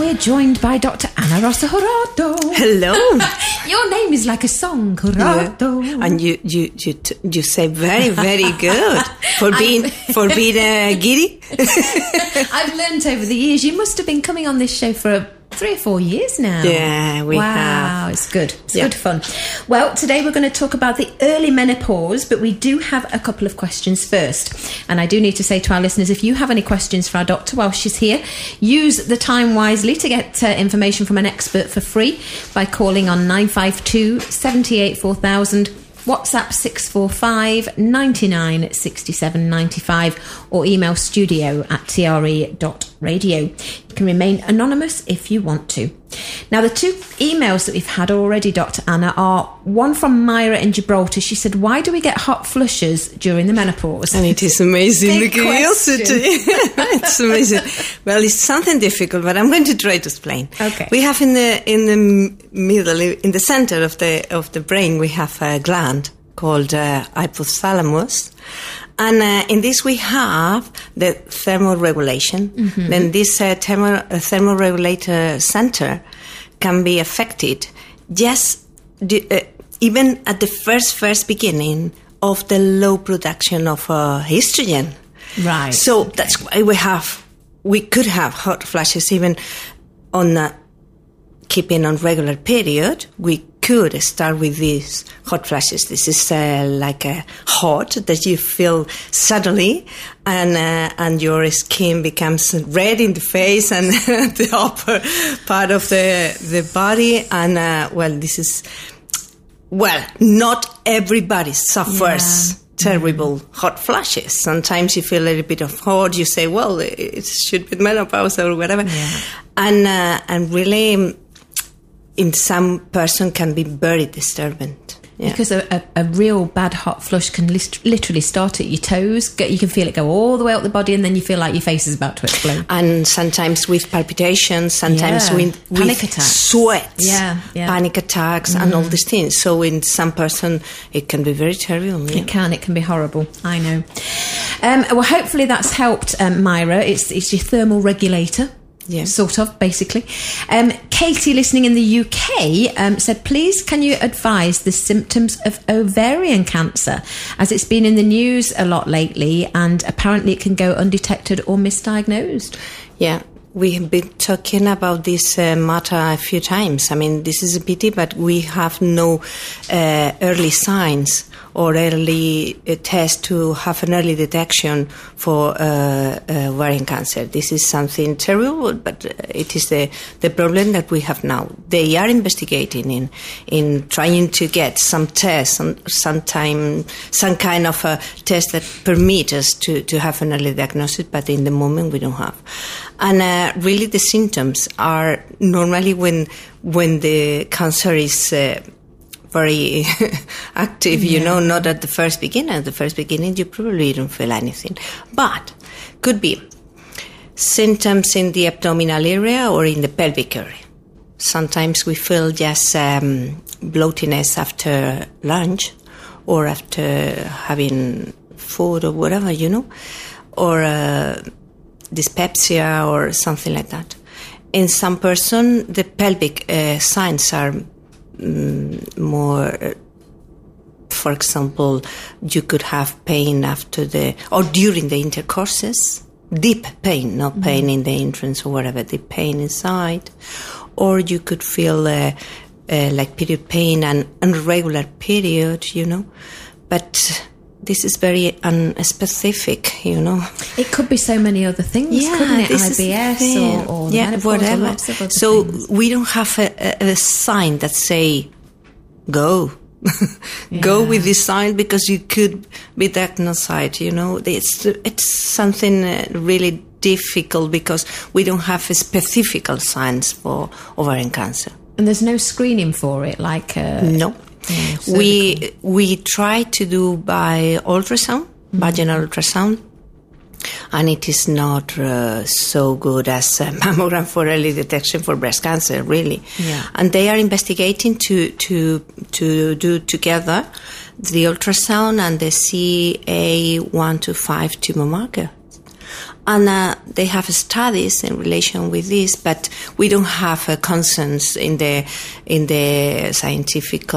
we're joined by Dr. Ana Rosa Jurado. Hello. Your name is like a song, Jurado. Yeah. And you say very, very good for being giddy. I've learnt over the years. You must have been coming on this show for 3 or 4 years now. Yeah, we have. Wow, it's good. It's good fun. Well, today we're going to talk about the early menopause, but we do have a couple of questions first. And I do need to say to our listeners, if you have any questions for our doctor while she's here, use the time wisely to get information from an expert for free by calling on 952 78 4000, WhatsApp 645 99 67 95, or email studio@tre.radio. You can remain anonymous if you want to. Now, the 2 emails that we've had already, Dr. Anna, are one from Myra in Gibraltar. She said, why do we get hot flushes during the menopause? And it is amazing, the Big question. curiosity. It's amazing. Well, it's something difficult, but I'm going to try to explain. Okay. We have in the middle, in the center of the brain, we have a gland called hypothalamus. And in this we have the thermoregulation. Mm-hmm. Then this thermoregulator center can be affected just even at the first beginning of the low production of estrogen. Right. So that's why we could have hot flashes even on keeping on regular period. We could start with these hot flashes. This is like a hot that you feel suddenly, and your skin becomes red in the face and the upper part of the body. And this is not everybody suffers terrible hot flashes. Sometimes you feel a little bit of hot. You say, well, it should be menopause or whatever, and really, in some person can be very disturbing. Yeah. Because a real bad hot flush can literally start at your toes. You can feel it go all the way up the body, and then you feel like your face is about to explode. And sometimes with palpitations, sometimes with panic attacks, sweats, panic attacks, and all these things. So in some person, it can be very terrible. Yeah. It can be horrible. I know. Well, hopefully that's helped, Myra. It's your thermal regulator. Yeah. Sort of, basically. Katie, listening in the UK, said, please, can you advise the symptoms of ovarian cancer, as it's been in the news a lot lately, and apparently it can go undetected or misdiagnosed? Yeah. We have been talking about this matter a few times. I mean, this is a pity, but we have no early signs or early test to have an early detection for ovarian cancer. This is something terrible, but it is the problem that we have now. They are investigating in trying to get some tests, some kind of a test that permit us to have an early diagnosis, but in the moment we don't have. And really the symptoms are normally when the cancer is very active, not at the first beginning. At the first beginning, you probably don't feel anything. But could be symptoms in the abdominal area or in the pelvic area. Sometimes we feel just bloatiness after lunch or after having food or whatever, or dyspepsia or something like that. In some person, the pelvic signs are more, for example, you could have pain after or during the intercourses, deep pain, not pain in the entrance or whatever, deep pain inside, or you could feel like period pain and irregular period, but this is very unspecific, It could be so many other things, couldn't it? IBS or whatever. Or lots of other so things. We don't have a sign that say, go. Go with this sign because you could be diagnosed, It's something really difficult because we don't have specific signs for ovarian cancer. And there's no screening for it, like... No. We try to do by ultrasound, vaginal ultrasound, and it is not so good as a mammogram for early detection for breast cancer, really. Yeah. And they are investigating to do together the ultrasound and the CA125 tumor marker. And they have studies in relation with this, but we don't have a consensus in the scientific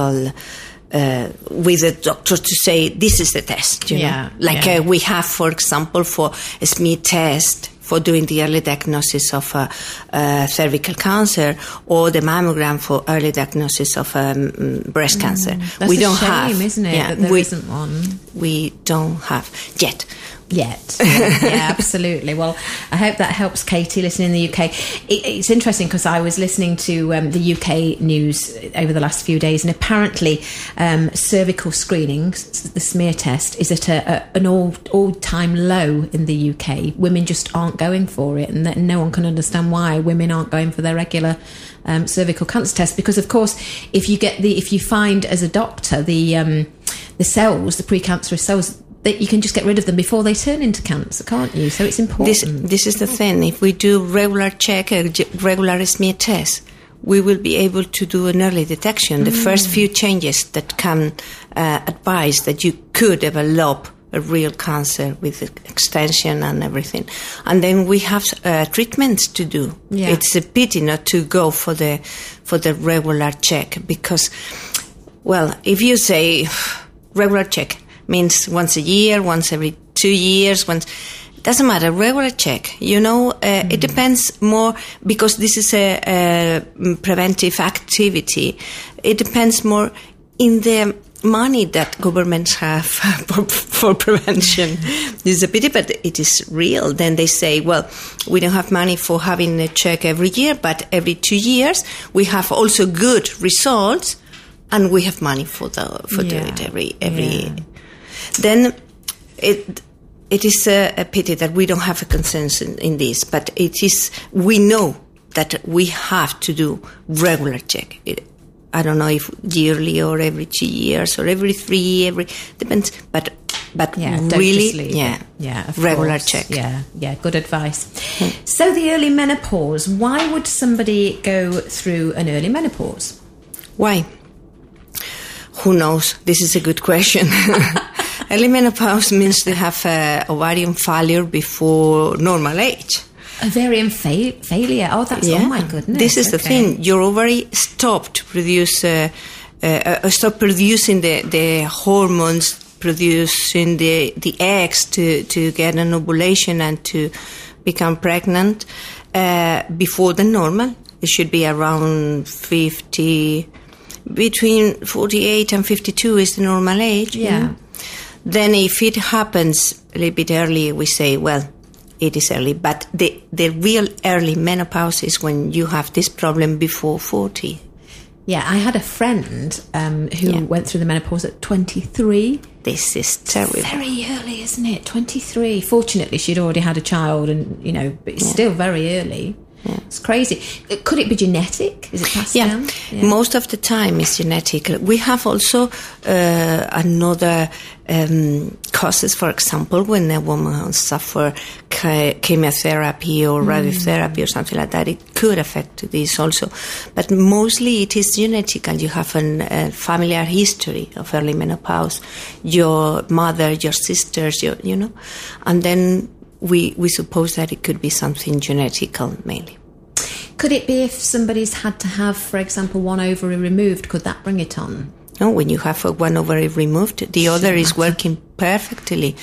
with the doctor to say this is the test. You know? Like we have, for example, for a Smith test for doing the early diagnosis of cervical cancer, or the mammogram for early diagnosis of breast cancer. That's we don't a shame, have, isn't it? That there isn't one. We don't have yet. Yeah, absolutely. Well, I hope that helps Katie listening in the UK. It's interesting because I was listening to the UK news over the last few days, and apparently cervical screenings, the smear test, is at an all-time low in the UK. Women just aren't going for it, and no one can understand why women aren't going for their regular cervical cancer test. Because, of course, if you find as a doctor the cells, the precancerous cells, that you can just get rid of them before they turn into cancer, can't you? So it's important. This is the thing. If we do regular check, regular smear test, we will be able to do an early detection. The first few changes that can advise that you could develop a real cancer with extension and everything. And then we have treatments to do. Yeah. It's a pity not to go for the regular check, because, well, if you say regular check, means once a year, once every 2 years, doesn't matter, regular check. You know, it depends more, because this is a preventive activity. It depends more in the money that governments have for prevention. This is a pity, but it is real. Then they say, well, we don't have money for having a check every year, but every 2 years we have also good results, and we have money for doing it every. Yeah. Then it is a pity that we don't have a consensus in this, but we know that we have to do regular check. I don't know if yearly or every 2 years or every 3, depends, but really, regular check. Yeah, good advice. So the early menopause, why would somebody go through an early menopause? Why? Who knows? This is a good question. Early menopause means they have ovarian failure before normal age. Ovarian failure? Oh, that's, oh my goodness. This is the thing. Your ovary stopped producing the hormones, producing the eggs to get an ovulation and to become pregnant before the normal. It should be around 50, between 48 and 52 is the normal age. Yeah. You know? Then if it happens a little bit early, we say, well, it is early. But the real early menopause is when you have this problem before 40. Yeah, I had a friend who went through the menopause at 23. This is terrible. It's very early, isn't it? 23. Fortunately, she'd already had a child, and, you know, but it's still very early. Yeah. It's crazy. Could it be genetic? Is it passed down? Yeah, most of the time it's genetic. We have also another causes, for example, when a woman suffers chemotherapy or radiotherapy or something like that, it could affect this also. But mostly it is genetic, and you have a familiar history of early menopause, your mother, your sisters, you know, and then we suppose that it could be something genetical mainly. Could it be if somebody's had to have, for example, one ovary removed, could that bring it on? No, when you have one ovary removed, the other is working perfectly.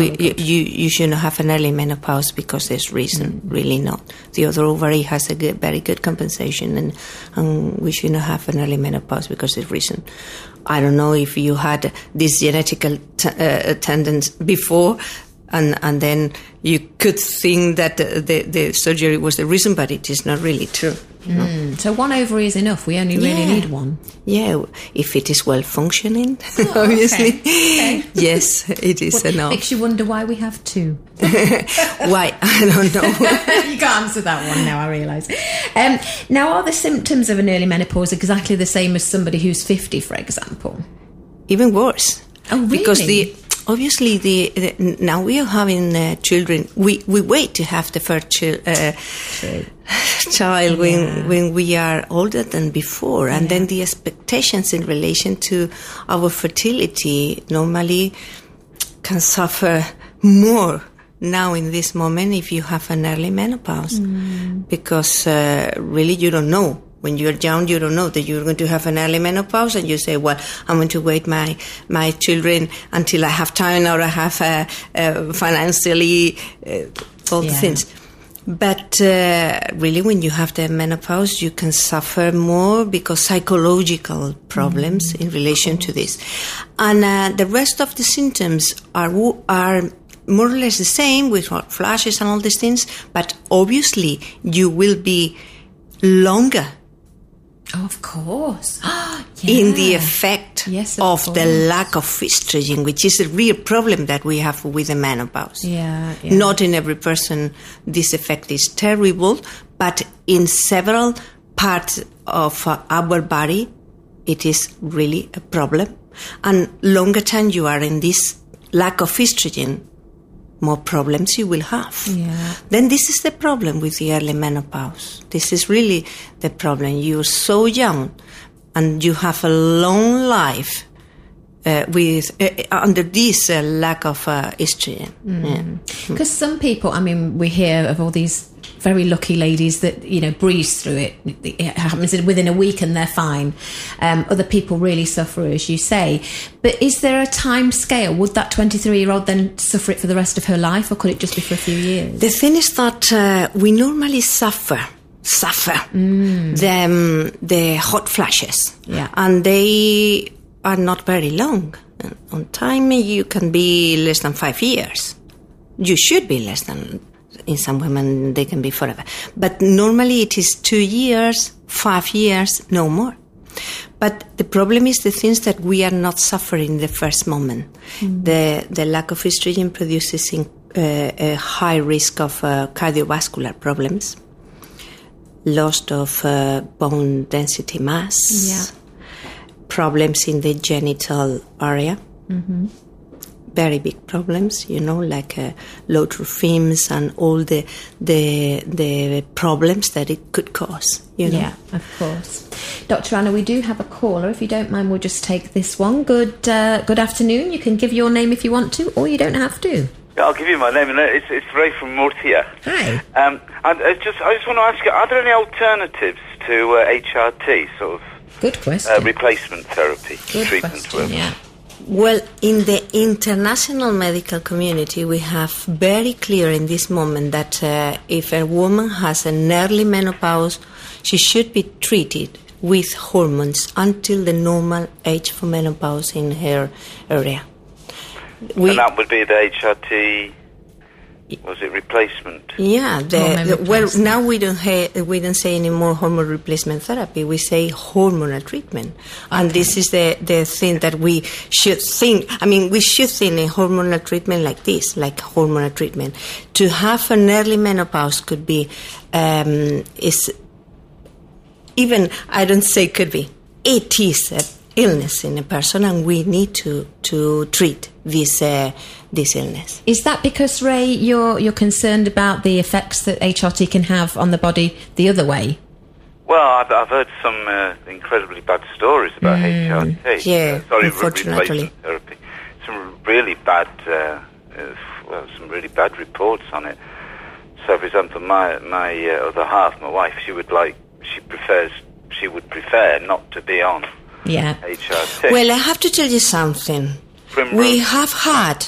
You shouldn't have an early menopause because there's reason, really not. The other ovary has a very good compensation, and we shouldn't have an early menopause because there's reason. I don't know if you had this genetic tendency before, and then you could think that the surgery was the reason, but it is not really true. So one ovary is enough. We only really need one. Yeah, if it is well functioning, obviously. Okay. Yes, it is enough. Makes you wonder why we have two. Why? I don't know. You can't answer that one now, I realise. Now, are the symptoms of an early menopause exactly the same as somebody who's 50, for example? Even worse. Oh, really? Because obviously, now we are having children. We wait to have the first child when we are older than before, and then the expectations in relation to our fertility normally can suffer more now in this moment if you have an early menopause, because really you don't know. When you're young, you don't know that you're going to have an early menopause, and you say, well, I'm going to wait my children until I have time, or I have financially all the things. But really, when you have the menopause, you can suffer more because psychological problems in relation to this. And the rest of the symptoms are more or less the same, with hot flashes and all these things, but obviously you will be longer. Oh, of course. In the effect of the lack of estrogen, which is a real problem that we have with the menopause. Not in every person this effect is terrible, but in several parts of our body, it is really a problem. And longer time you are in this lack of estrogen, more problems you will have. Then this is the problem with the early menopause. This is really the problem. You're so young and you have a long life with under this lack of estrogen. Because some people, I mean, we hear of all these very lucky ladies that, you know, breeze through it. It happens within a week and they're fine. Other people really suffer, as you say. But is there a time scale? Would that 23-year-old then suffer it for the rest of her life, or could it just be for a few years? The thing is that we normally suffer the hot flashes. And they are not very long. On time, you can be less than 5 years. You should be less than. In some women, they can be forever. But normally it is 2 years, 5 years, no more. But the problem is the things that we are not suffering in the first moment. The lack of estrogen produces a high risk of cardiovascular problems, loss of bone density mass, problems in the genital area. Very big problems, you know, like low trophims and all the problems that it could cause, you know. Yeah, of course. Dr. Anna, we do have a caller. If you don't mind, we'll just take this one. Good afternoon. You can give your name if you want to, or you don't have to. Yeah, I'll give you my name. It's Ray from Murcia. Hi. I just want to ask you, are there any alternatives to HRT, sort of? Good question. Replacement therapy, Good treatment, question, whatever. yeah. Well, in the international medical community, we have very clear in this moment that if a woman has an early menopause, she should be treated with hormones until the normal age for menopause in her area. And that would be the HRT. Was it replacement? Yeah. Well, now we don't say anymore hormone replacement therapy. We say hormonal treatment, and this is the thing that we should think. I mean, we should think in hormonal treatment like this, like hormonal treatment. To have an early menopause could be is even, I don't say could be. It is an illness in a person, and we need to treat this illness. Is that because, Ray, you're concerned about the effects that HRT can have on the body the other way? Well, I've heard some incredibly bad stories about HRT. Yeah, unfortunately. Replacement therapy. Some really bad, some really bad reports on it. So, for example, my other half, my wife, she would prefer not to be on HRT. Well, I have to tell you something. We have had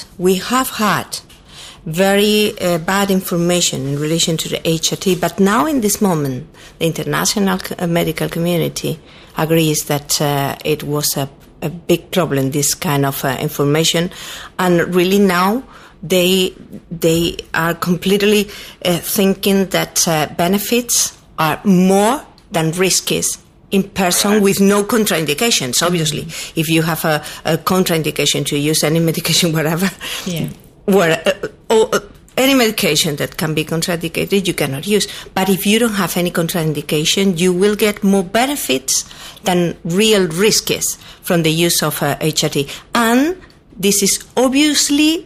very bad information in relation to the HRT, but now in this moment, the international medical community agrees that it was a big problem, this kind of information, and really now they are completely thinking that benefits are more than risks in person with no contraindications. Obviously, if you have a contraindication to use any medication, whatever, any medication that can be contraindicated, you cannot use. But if you don't have any contraindication, you will get more benefits than real risks from the use of HRT. And this is obviously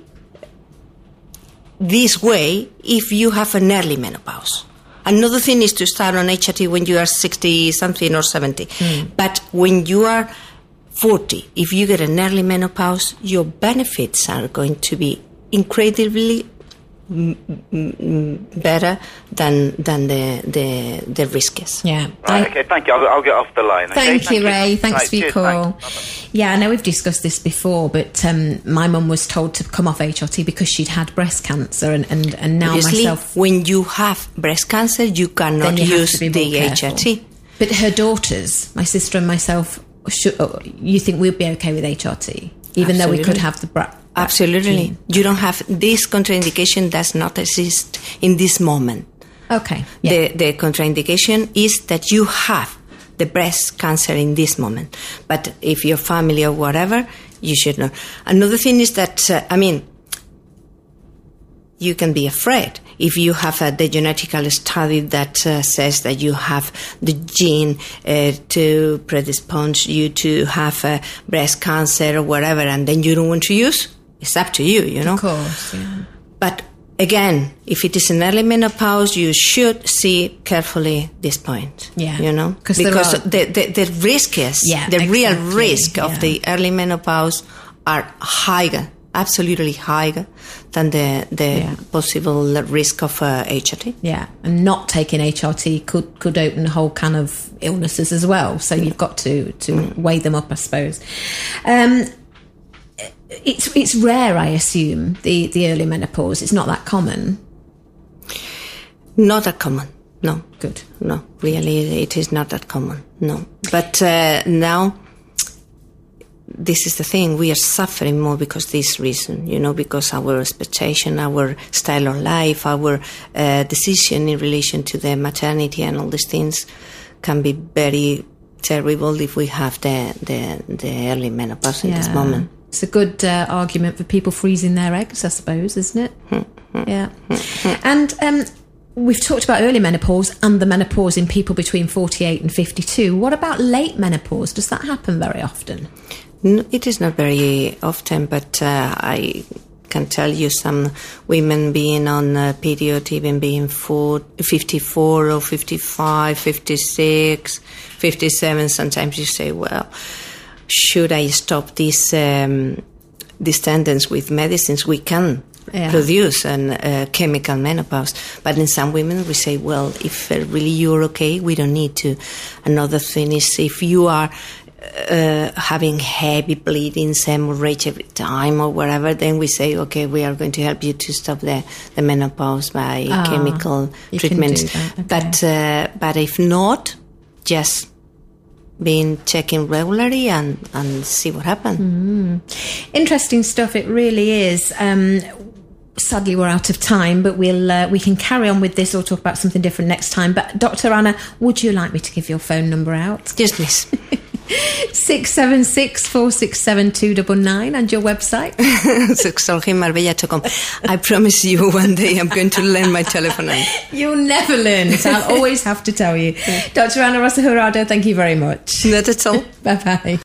this way if you have an early menopause. Another thing is to start on HRT when you are 60-something or 70. But when you are 40, if you get an early menopause, your benefits are going to be incredibly better than the risks. Yeah. Right, okay, thank you. I'll get off the line. Okay? Thank you, Ray. Thanks right, for your cheers, call. thanks. Yeah, I know we've discussed this before, but my mum was told to come off HRT because she'd had breast cancer, and now Obviously, myself. when you have breast cancer, you cannot use the HRT. But her daughters, my sister and myself, you think we'd be okay with HRT, even though we could have the Absolutely. gene. You don't have this contraindication does not exist in this moment. Okay. Yeah. The contraindication is that you have the breast cancer in this moment. But if your family or whatever, you should know. Another thing is that, you can be afraid. If you have the genetical study that says that you have the gene to predispose you to have breast cancer or whatever, and then you don't want to use, it's up to you, you know. Of course, yeah. But again, if it is an early menopause, you should see carefully this point. Yeah. You know, because the risk is, real risk of the early menopause are higher, absolutely higher than the possible risk of HRT. Yeah, and not taking HRT could open a whole can of illnesses as well. So you've got to weigh them up, I suppose. It's rare, I assume, the early menopause. It's not that common. Not that common. No. Good. No, really, it is not that common. No. But now, this is the thing. We are suffering more because this reason, you know, because our expectation, our style of life, our decision in relation to the maternity and all these things can be very terrible if we have the early menopause in this moment. It's a good argument for people freezing their eggs, I suppose, isn't it? Yeah. And we've talked about early menopause and the menopause in people between 48 and 52. What about late menopause? Does that happen very often? No, it is not very often, but I can tell you some women being on a period, even being 54 or 55, 56, 57, sometimes you say, well, should I stop this tendency with medicines? We can produce a chemical menopause. But in some women, we say, well, if really you're okay, we don't need to. Another thing is if you are having heavy bleeding, hemorrhage every time or whatever, then we say, okay, we are going to help you to stop the menopause by chemical treatments. Okay. But if not, just checking regularly and see what happens. Interesting stuff, it really is. Sadly, we're out of time, but we can carry on with this or talk about something different next time. But Dr. Anna, would you like me to give your phone number out? Yes, please. 676 467 299 and your website? sexologymarbella.com. I promise you one day I'm going to learn my telephone number. You'll never learn it. I'll always have to tell you. Dr. Ana Rosa Jurado, thank you very much. Not at all. Bye-bye.